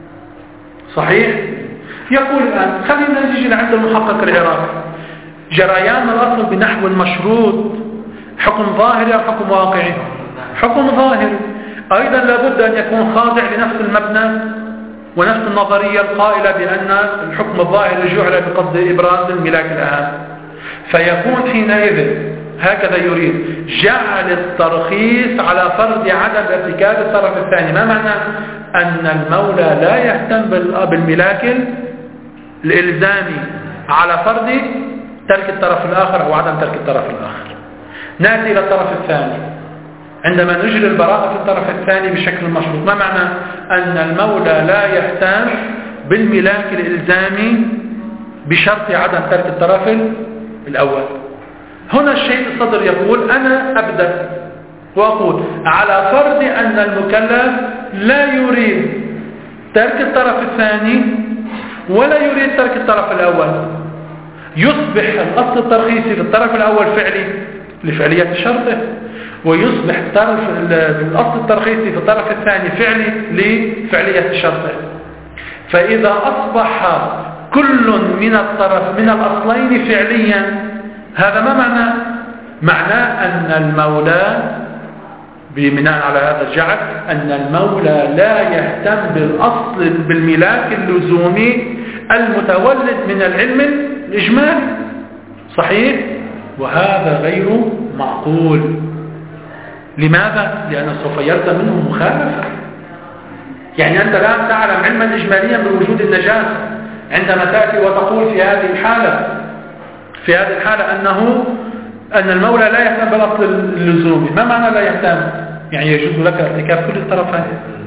صحيح؟ يقول الآن خلينا نجي لعند المحقق العراقي، جريان الأصل بنحو المشروط حكم ظاهري أو حكم واقعي؟ حكم ظاهري. أيضا لابد أن يكون خاضع لنفس المبنى ونفس النظرية القائلة بأن الحكم الظاهري جعل بقصد إبراز الملاك الأهم. فيكون حينئذ هكذا يريد جعل الترخيص على فرض عدم ارتكاب الطرف الثاني. ما معنى أن المولى لا يهتم بالملاك الإلزامي على فرض ترك الطرف الآخر أو عدم ترك الطرف الآخر؟ نأتي إلى الطرف الثاني عندما نجري البراءة في الطرف الثاني بشكل مشروط. ما معنى أن المولى لا يهتم بالملاك الإلزامي بشرط عدم ترك الطرف الأول؟ هنا الشيخ الصدر يقول أنا أبدأ وأقول على فرض أن المكلف لا يريد ترك الطرف الثاني ولا يريد ترك الطرف الأول، يصبح الأصل الترخيصي في الطرف الأول فعلي لفعلية شرطه، ويصبح الطرف الأصل الترخيصي في الطرف الثاني فعلي لفعلية شرطه. فإذا أصبح كل من الطرف من الأصلين فعليا، هذا ما معنى؟ معناه أن المولى بناء على هذا الجعل أن المولى لا يهتم بالأصل بالملاك اللزومي المتولد من العلم الإجمالي. صحيح؟ وهذا غير معقول. لماذا؟ لأنه سوف يلزم منه مخالفة. يعني أنت الآن تعلم علما إجماليا بوجود النجاسة، عندما تأتي وتقول في هذه الحالة في هذه الحالة أنه أن المولى لا يهتم بالأصل اللزومي، ما معنى لا يهتم؟ يعني يجوز لك ارتكاب كل الطرفين.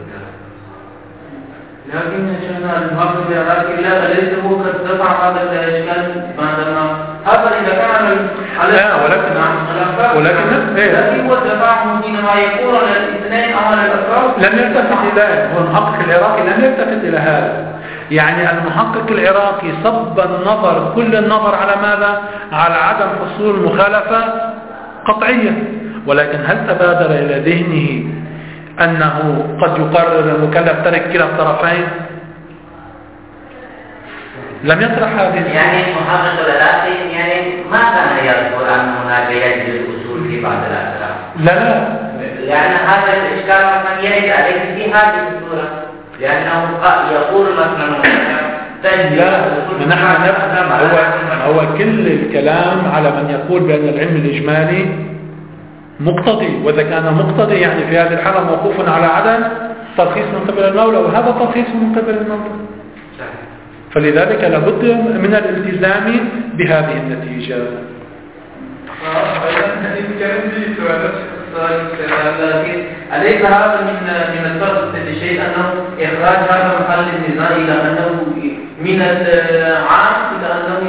لكن شيخنا المحافظ العراقي لا ليس هو قد دفع هذا الإشكال بعدما هذا إذا كان على لا ولكن ولكن لكن هو دفعه حينما يكون على الاثنين أو على الأطراف لم يلتفت إلى هو المحقق العراقي لم يلتفت إلى هذا. يعني المحقق العراقي صب النظر كل النظر على ماذا؟ على عدم حصول مخالفة قطعية، ولكن هل تبادر إلى ذهنه أنه قد يقرر المكلف ترك كلا الطرفين؟ لم يطرح هذه. يعني المحقق العراقي يعني ما كان يذكر أن هناك يجب الأصول في بعض الأطراف. لا لا لأن هذا الإشكال مثلا يرد عليه في هذه الصورة، لأنه يقول مثلا لا نحن نفهم هو هو كل الكلام على من يقول بأن العلم الإجمالي مقتضي، وإذا كان مقتضي يعني في هذه الحالة موقوف على عدم ترخيص من قبل المولى، وهذا ترخيص من قبل المولى. فلذلك لابد من الالتزام بهذه النتيجة. أليس هذا من من الفرق في الشيء أنه إخراج هذا محل النزاع إلى أنه من العام إلى أنه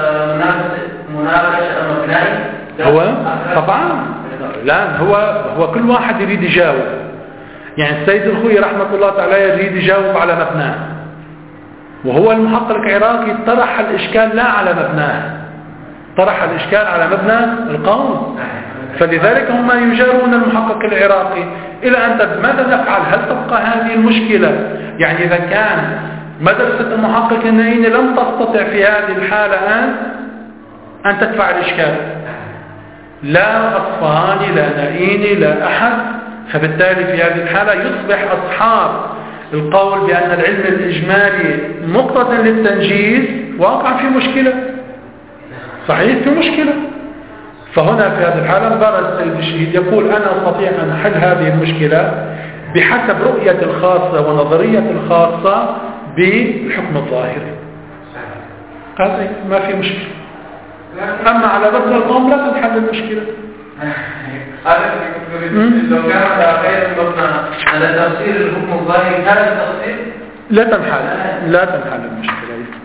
مناقشة مبنائي؟ هو طبعا لا هو هو كل واحد يريد يجاوب. يعني السيد الخوي رحمة الله تعالى يريد يجاوب على مبناه، وهو المحقق العراقي طرح الإشكال لا على مبناه، طرح الإشكال على مبنى القول. فلذلك هم يجارون المحقق العراقي إلى أن ماذا نفعل؟ هل تبقى هذه المشكلة؟ يعني إذا كان مدرسة المحقق النائيني لم تستطع في هذه الحالة أن أن تدفع الإشكال، لا أصفهاني لا نائيني لا أحد، فبالتالي في هذه الحالة يصبح أصحاب القول بأن العلم الإجمالي مقتضى للتنجيز واقع في مشكلة، صحيح في مشكلة. فهنا في هذه الحالة مبارز السيد الشهيد يقول أنا أستطيع أن أحل هذه المشكلة بحسب رؤية الخاصة ونظرية الخاصة بالحكم الظاهري، هذا ما في مشكلة. أما على ضد القوم لا تنحل المشكلة. لو كان على غير المبنى على تفسير الحكم الظاهري هذا التفسير لا تنحل لا تنحل المشكلة.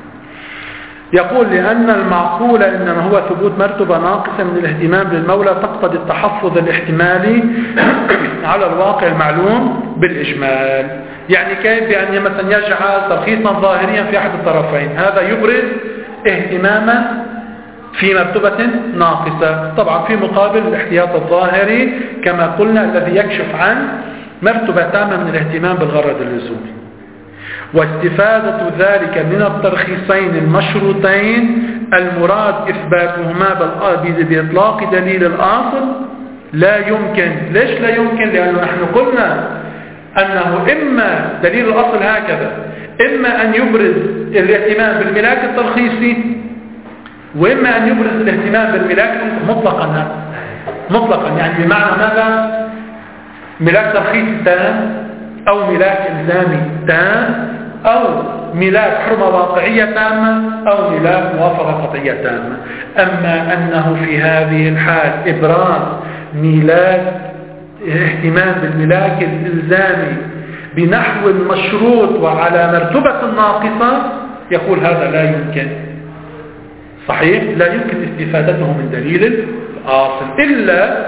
يقول لأن المعقول إنما هو ثبوت مرتبة ناقصة من الاهتمام للمولى تقتضي التحفظ الاحتمالي على الواقع المعلوم بالإجمال. يعني كيف؟ بأن مثلا يجعل ترخيصا ظاهريا في أحد الطرفين، هذا يبرز اهتماما في مرتبة ناقصة، طبعا في مقابل الاحتياط الظاهري كما قلنا الذي يكشف عن مرتبة تامة من الاهتمام بالغرض اللزومي. واستفادة ذلك من الترخيصين المشروطين المراد إثباتهما بإطلاق دليل الأصل لا يمكن. ليش لا يمكن؟ لأنه نحن قلنا أنه إما دليل الأصل هكذا، إما أن يبرز الاهتمام بالملاك الترخيصي، وإما أن يبرز الاهتمام بالملاك مطلقا مطلقا يعني بمعنى ماذا؟ ملاك ترخيصي تام أو ملاك إلزامي تام أو ملاك حرمة واقعية تامة أو ملاك موافقة قطعية تامة. أما أنه في هذه الحال إبراز ملاك اهتمام بالملاك الإلزامي بنحو المشروط وعلى مرتبة ناقصة، يقول هذا لا يمكن، صحيح لا يمكن استفادته من دليل الأصل إلا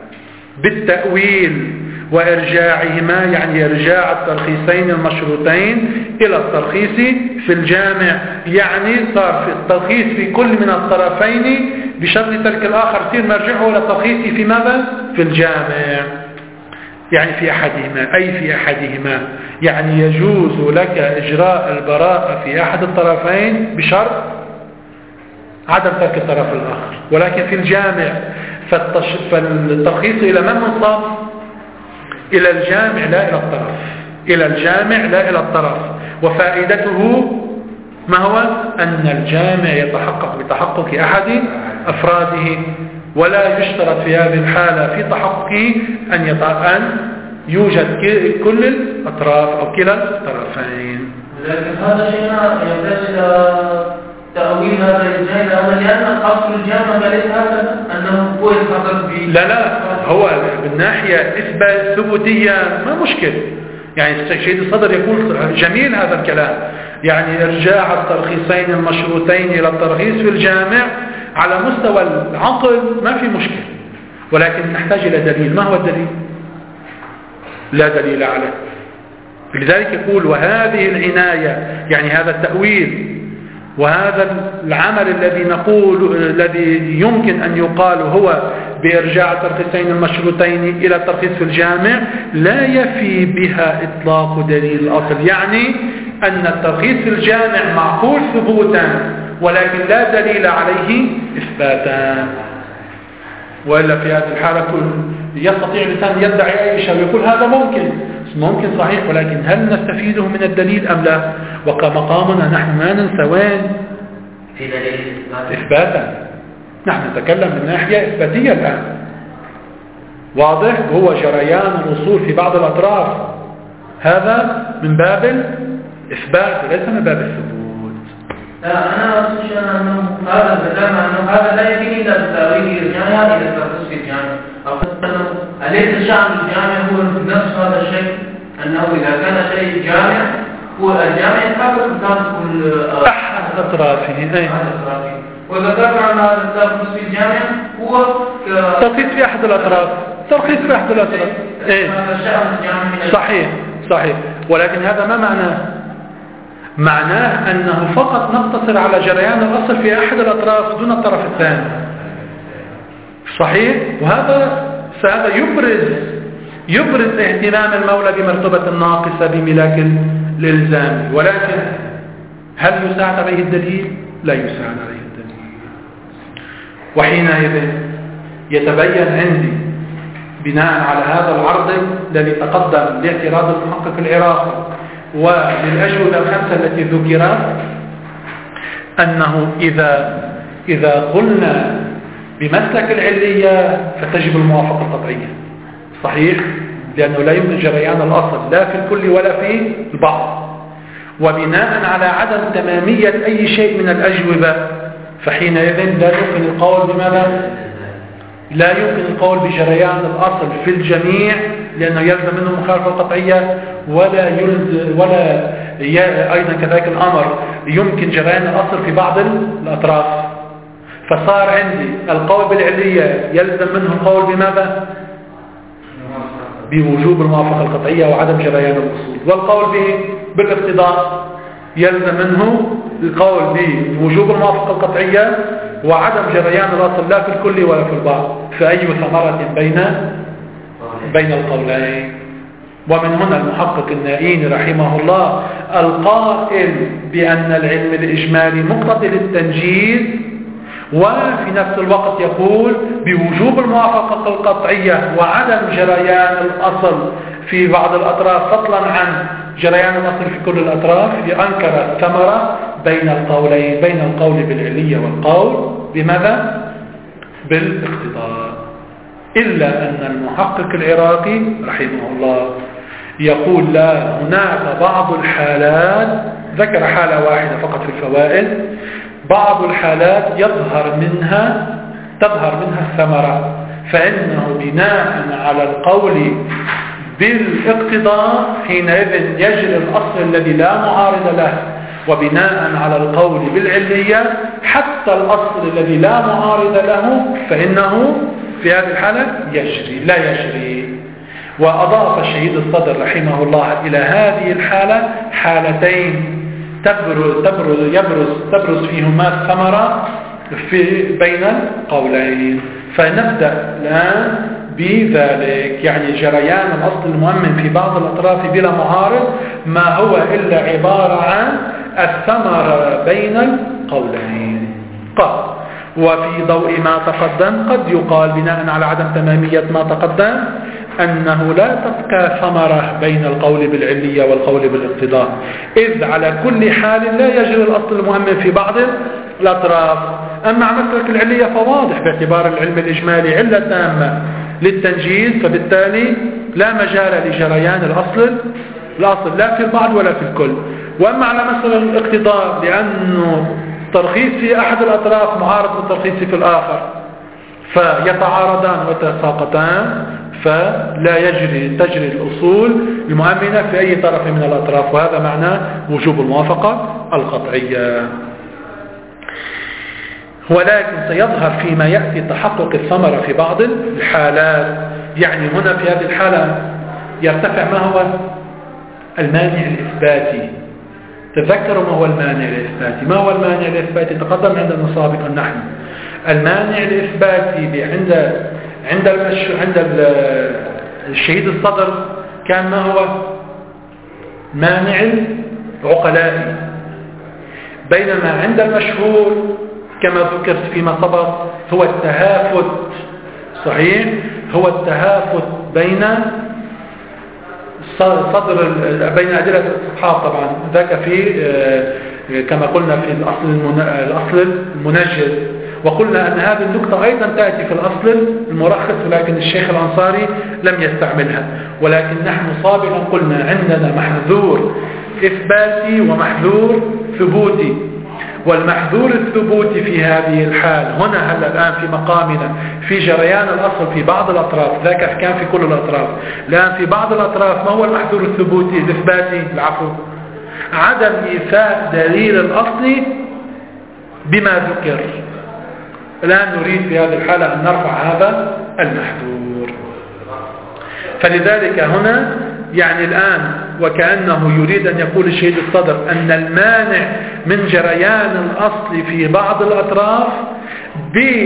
بالتأويل وإرجاعهما، يعني إرجاع الترخيصين المشروطين إلى الترخيص في الجامع، يعني صار في الترخيص في كل من الطرفين بشرط ترك الآخر يصير مرجعه إلى الترخيص في ماذا؟ في الجامع، يعني في أحدهما، أي في أحدهما، يعني يجوز لك إجراء البراءة في أحد الطرفين بشرط عدم ترك الطرف الآخر، ولكن في الجامع فالتش... فالترخيص إلى من منصب؟ إلى الجامع لا إلى الطرف، إلى الجامع لا إلى الطرف. وفائدته ما هو؟ أن الجامع يتحقق بتحقق أحد أفراده، ولا يشترط في هذه الحالة في تحققه أن, يط... أن يوجد كل الأطراف أو كلا الطرفين. لكن هذا شيء يحتاج إلى تأويل هذا الجامع، لأن أصل الجامع ليس هذا أنه هو يتحقق به. لا لا، هو بالناحية إثبات ثبوتية ما مشكل، يعني الشهيد الصدر يقول جميل هذا الكلام، يعني إرجاع الترخيصين المشروطين إلى الترخيص في الجامع على مستوى العقل ما في مشكل، ولكن نحتاج إلى دليل. ما هو الدليل؟ لا دليل عليه. لذلك يقول وهذه العناية، يعني هذا التأويل وهذا العمل الذي نقول الذي يمكن أن يقال هو بإرجاع الترخيصين المشروطين إلى الترخيص في الجامع لا يفي بها إطلاق دليل الأصل، يعني أن الترخيص في الجامع معقول ثبوتا ولكن لا دليل عليه إثباتا. وإلا في هذه الحالة يستطيع الإنسان يدعي أي شيء ويقول هذا ممكن ممكن صحيح، ولكن هل نستفيده من الدليل أم لا؟ ومقامنا نحن ما ننسى وين في دليل إثباتا، نحن نتكلم من ناحية إثباتية الآن، واضح؟ هو جريان الوصول في بعض الأطراف هذا من باب الإثبات وليس من باب الثبوت. لا أنا أقصد أنه هذا الكلام أنه هذا لا يمكن إلا بالتأويل الجامع إلى الترخيص في الجامع، أو أنه أليس شأن الجامع هو نفس هذا الشيء، أنه إذا كان شيء جامع هو الجامع يتحقق بكان كل أحد أطرافه، وإذا ذكر هذا الترخيص في الجامع هو ترخيص في أحد الأطراف، ترخيص في أحد الأطراف، إيه صحيح صحيح، ولكن هذا ما معناه؟ معناه أنه فقط نقتصر على جريان الأصل في أحد الأطراف دون الطرف الثاني، صحيح. وهذا هذا يبرز يبرز اهتمام المولى بمرتبة الناقصة بملاك الإلزام، ولكن هل يساعد عليه الدليل؟ لا يساعد عليه الدليل. وحينئذ يتبين عندي بناء على هذا العرض الذي تقدم لاعتراض المحقق العراقي وللأجوبة الخمسة التي ذكرت أنه إذا إذا قلنا بمسلك العلية فتجب الموافقة القطعية. صحيح، لأنه لا يمكن جريان الأصل لا في الكل ولا في البعض، وبناء على عدم تمامية أي شيء من الأجوبة فحينئذ لا يمكن القول بماذا؟ لا يمكن القول بجريان الأصل في الجميع، لأنه يلزم منه مخالفة القطعية، ولا يلزم ولا أيضا كذلك الأمر يمكن جريان الأصل في بعض الأطراف. فصار عندي القول بالعلية يلزم منه القول بماذا؟ بوجوب الموافقة القطعية وعدم جريان الأصول، والقول بالاقتضاء يلزم منه القول بوجوب الموافقة القطعية وعدم جريان الأصل لا في الكل ولا في البعض، فأي ثمرة بين بين القولين. ومن هنا المحقق النائين رحمه الله القائل بأن العلم الإجمالي مقتضي للتنجيز، وفي نفس الوقت يقول بوجوب الموافقة القطعية وعدم جريان الأصل في بعض الأطراف فضلا عن جريان الأصل في كل الأطراف، أنكر الثمرة بين القولين، بين القول بالعلية والقول بماذا؟ بالاقتضاء. إلا أن المحقق العراقي رحمه الله يقول لا، هناك بعض الحالات، ذكر حالة واحدة فقط في الفوائد، بعض الحالات يظهر منها تظهر منها الثمرة، فإنه بناء على القول بالاقتضاء حينئذ يجري الأصل الذي لا معارض له، وبناء على القول بالعلية حتى الأصل الذي لا معارض له فإنه في هذه الحالة يجري لا يجري. وأضاف الشهيد الصدر رحمه الله إلى هذه الحالة حالتين تبرز تبرز يبرز تبرز فيهما الثمرة في بين القولين. فنبدأ الآن بذلك، يعني جريان الأصل المؤمن في بعض الأطراف بلا معارض ما هو إلا عبارة عن الثمرة بين القولين. قال وفي ضوء ما تقدم قد يقال بناء على عدم تمامية ما تقدم أنه لا تبقى ثمرة بين القول بالعلية والقول بالاقتضاء، إذ على كل حال لا يجري الأصل المؤمن في بعض الأطراف. أما عن مسلك العلية فواضح باعتبار العلم الإجمالي علة تامة للتنجيز، فبالتالي لا مجال لجريان الأصل الأصل لا في البعض ولا في الكل. وأما على مسألة الاقتضاء لأنه ترخيص في أحد الأطراف معارض للترخيص في الآخر فيتعارضان ويتساقطان، فلا يجري تجري الأصول المؤمنة في أي طرف من الأطراف، وهذا معناه وجوب الموافقة القطعية. ولكن سيظهر فيما يأتي تحقق الثمرة في بعض الحالات. يعني هنا في هذه الحالة يرتفع ما هو المانع الإثباتي. تذكروا ما هو المانع الإثباتي. ما هو المانع الإثباتي؟ تقدم عندنا سابقا نحن المانع الإثباتي عند عند المش... عند الشهيد الصدر كان ما هو مانع العقلاء، بينما عند المشهور كما ذكر فيما سبق هو التهافت. صحيح، هو التهافت بين صدر بين أدلة الاستصحاب. طبعا ذاك في كما قلنا في الأصل الأصل المنجز، وقلنا أن هذه النقطة أيضا تأتي في الأصل المرخص، ولكن الشيخ الأنصاري لم يستعملها. ولكن نحن سابقا قلنا عندنا محذور إثباتي ومحذور ثبوتي، والمحذور الثبوتي في هذه الحال هنا هلا الآن في مقامنا في جريان الأصل في بعض الأطراف، ذاك كان في كل الأطراف، الآن في بعض الأطراف ما هو المحذور الثبوتي الإثباتي؟ العفو، عدم إيفاء دليل الأصل بما ذكر. الآن نريد في هذه الحالة أن نرفع هذا المحذور. فلذلك هنا يعني الآن وكأنه يريد أن يقول الشهيد الصدر أن المانع من جريان الأصل في بعض الأطراف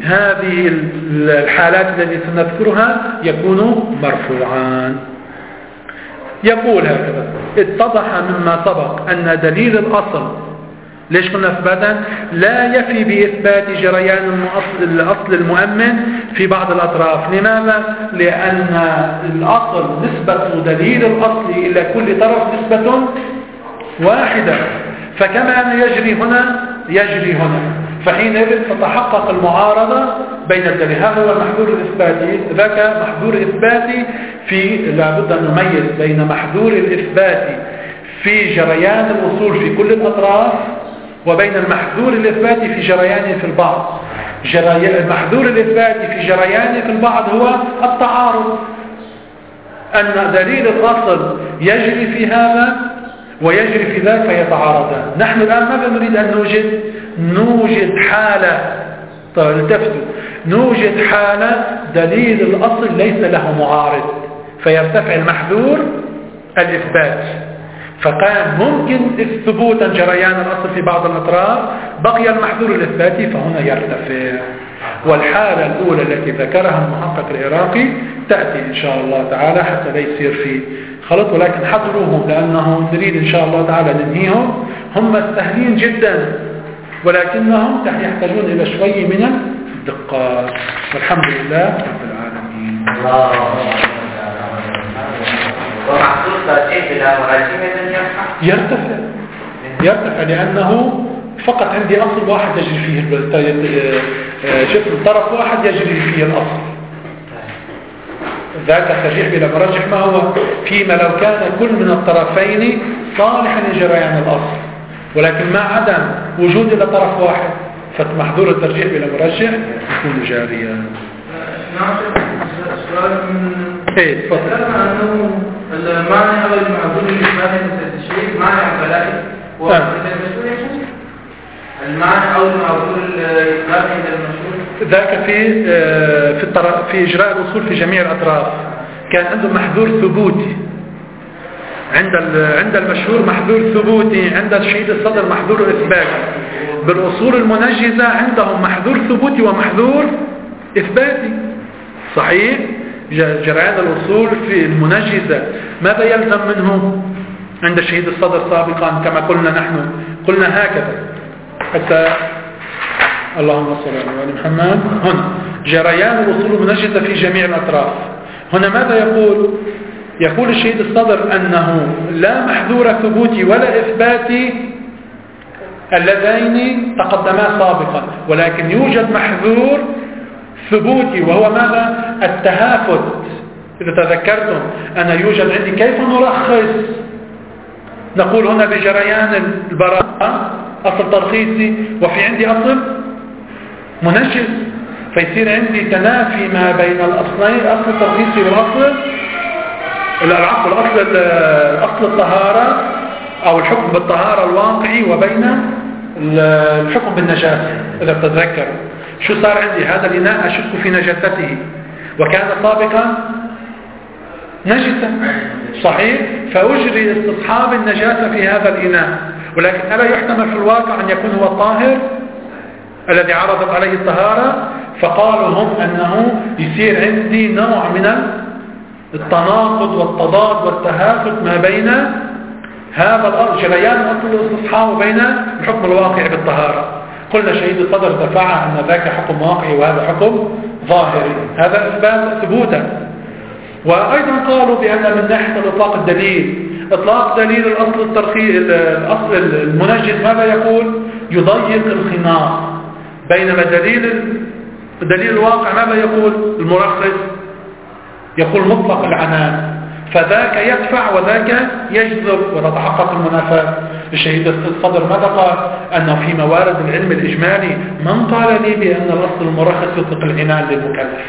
هذه الحالات التي سنذكرها يكون مرفوعان. يقول هكذا: اتضح مما سبق أن دليل الأصل، ليش قلنا إثباتا؟ لا يفي بإثبات جريان الأصل المؤمن في بعض الأطراف. لماذا؟ لأن الأصل نسبة دليل الأصل إلى كل طرف نسبة واحدة، فكما أن يجري هنا يجري هنا، فحينئذ تتحقق المعارضة بين الدليل. هذا هو المحذور الإثباتي. ذاك محذور إثباتي في لابد أن نميز بين محذور الإثبات في جريان الوصول في كل الأطراف وبين المحذور الإثباتي في جريانه في البعض. المحذور الإثباتي في جريانه في البعض هو التعارض، أن دليل الأصل يجري في هذا ويجري في ذاك فيتعارضان. نحن الآن ماذا نريد أن نوجد؟ نوجد حالة، طيب التفتوا، نوجد حالة دليل الأصل ليس له معارض فيرتفع المحذور الإثبات، فكان ممكن ثبوتا جريان الأصل في بعض الأطراف، بقي المحذور الإثباتي فهنا يرتفع. والحالة الأولى التي ذكرها المحقق العراقي تأتي إن شاء الله تعالى حتى لا يصير في خلط، ولكن حضروهم لأنهم نريد إن شاء الله تعالى ننهيهم. هم سهلين جدا ولكنهم يحتاجون إلى شوي من الدقة. والحمد لله رب العالمين. يرتفع يرتفع لأنه فقط عندي أصل واحد يجري فيه، شوف طرف واحد يجري فيه الأصل، ذاك الترجيح بلا مرجح ما هو فيما لو كان كل من الطرفين صالحا لجريان الأصل، ولكن مع عدم وجود إلا طرف واحد فمحذور الترجيح بلا مرجح يكون جاريا. نعم. سؤال من ايه تفضل. أنه المعنى أو المعذور الإثباتي مثل التشريع معنى عقلائي والمشهور، المعنى أو المعذور الإثباتي مثل المشهور ذاك في في الطرف في إجراء الوصول في جميع الأطراف كان عنده محذور ثبوتي، عند عند المشهور محذور ثبوتي، عند الشهيد الصدر محذور إثباتي. بالأصول المنجزة عندهم محذور ثبوتي ومحذور إثباتي. صحيح؟ جريان الوصول في المنجزة ماذا يلزم منه عند الشهيد الصدر سابقا كما قلنا نحن؟ قلنا هكذا حتى اللهم صل على محمد. هنا جريان الوصول المنجزة في جميع الأطراف. هنا ماذا يقول؟ يقول الشهيد الصدر أنه لا محذور ثبوتي ولا إثباتي اللذين تقدما سابقا، ولكن يوجد محذور ثبوتي وهو ماذا؟ التهافت. إذا تذكرتم أن يوجد عندي كيف نلخص؟ نقول هنا بجريان البراءة أصل ترخيصي وفي عندي أصل منجز، فيصير عندي تنافي ما بين الأصلين، أصل الترخيصي والأصل العفو الأصل أصل الطهارة أو الحكم بالطهارة الواقعي وبين الحكم بالنجاسة. إذا تتذكر شو صار عندي؟ هذا الإناء أشك في نجاسته وكان سابقا نجسا، صحيح؟ فأجري استصحاب النجاسة في هذا الإناء، ولكن ألا يحتمل في الواقع أن يكون هو الطاهر الذي عرضت عليه الطهارة؟ فقالوا هم أنه يصير عندي نوع من التناقض والتضاد والتهافت ما بين هذا جريان أصل الاستصحاب وبين الحكم الواقعي بالطهارة. قلنا شهيد الصدر دفع أن ذاك حكم واقعي وهذا حكم ظاهري، هذا إثبات ثبوتا. وأيضا قالوا بأن من ناحية الإطلاق الدليل، إطلاق دليل الأصل الترخيص الأصل المنجز ماذا يقول؟ يضيق الخناق، بينما دليل دليل الواقع ماذا يقول؟ المرخص يقول مطلق العنان، فذاك يدفع وذاك يجذب وتتحقق المنافاة. الشهيد الصدر ماذا قال؟ أنه في موارد العلم الإجمالي من قال لي بأن الأصل المرخص يطلق العنان للمكلف؟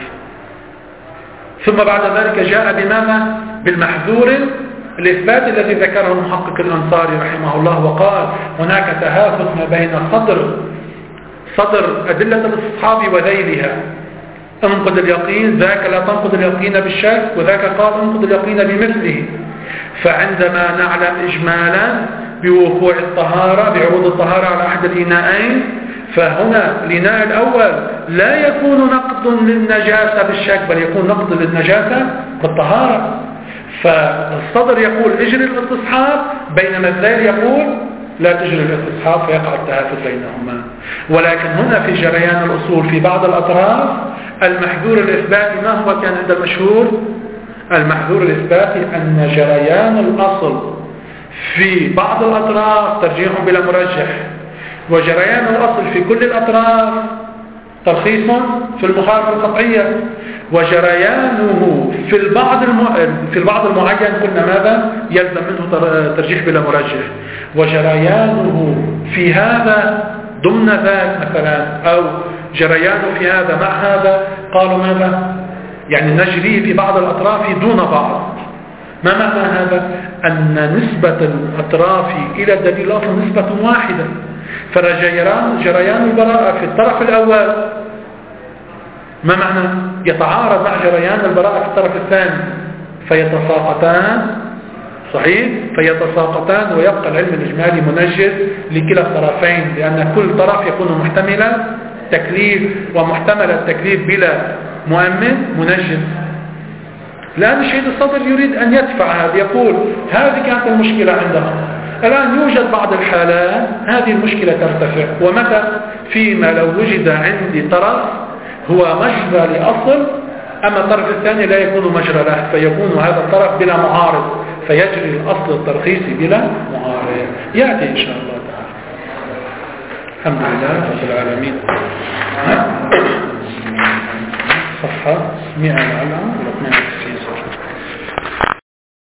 ثم بعد ذلك جاء بماذا؟ بالمحذور الإثبات الذي ذكره المحقق الأنصاري رحمه الله، وقال هناك تهافت ما بين صدر صدر أدلة الاستصحاب وذيلها. انقض اليقين، ذاك لا تنقض اليقين بالشك، وذاك قال انقض اليقين بمثله. فعندما نعلم إجمالا بوقوع الطهارة بعروض الطهارة على أحد الإناءين، فهنا الإناء الأول لا يكون نقض للنجاسة بالشك، بل يكون نقض للنجاسة بالطهارة. فالصدر يقول اجري الاستصحاب، بينما الذيل يقول لا تجري الاستصحاب، فيقع التهافت بينهما. ولكن هنا في جريان الأصول في بعض الأطراف المحذور الإثباتي ما هو كان عند المشهور؟ المحذور الإثباتي أن جريان الأصل في بعض الأطراف ترجيح بلا مرجح، وجريان الأصل في كل الأطراف ترخيص في المخالفة القطعية، وجريانه في البعض الم... في البعض المعين قلنا ماذا؟ يلزم منه ترجيح بلا مرجح، وجريانه في هذا ضمن ذاك مثلا، أو جريانه في هذا مع هذا، قالوا ماذا؟ يعني نجري في بعض الأطراف دون بعض. ما معنى هذا؟ أن نسبة الأطراف إلى الدليل الأصل نسبة واحدة، فجريان جريان البراءة في الطرف الأول ما معنى؟ يتعارض مع جريان البراءة في الطرف الثاني فيتساقطان، صحيح؟ فيتساقطان ويبقى العلم الإجمالي منجز لكلا الطرفين، لأن كل طرف يكون محتملا تكليف، ومحتمل التكليف بلا مؤمن منجز. الآن الشهيد الصدر يريد أن يدفع هذا، يقول هذه كانت المشكلة عندهم، الآن يوجد بعض الحالات هذه المشكلة ترتفع. ومتى؟ فيما لو وجد عندي طرف هو مجرى لأصل، أما الطرف الثاني لا يكون مجرى له، فيكون هذا الطرف بلا معارض، فيجري الأصل الترخيصي بلا معارض. يأتي إن شاء الله تعالى. الحمد لله رب العالمين. صفحة مئة وعلى اثنين وتسعين.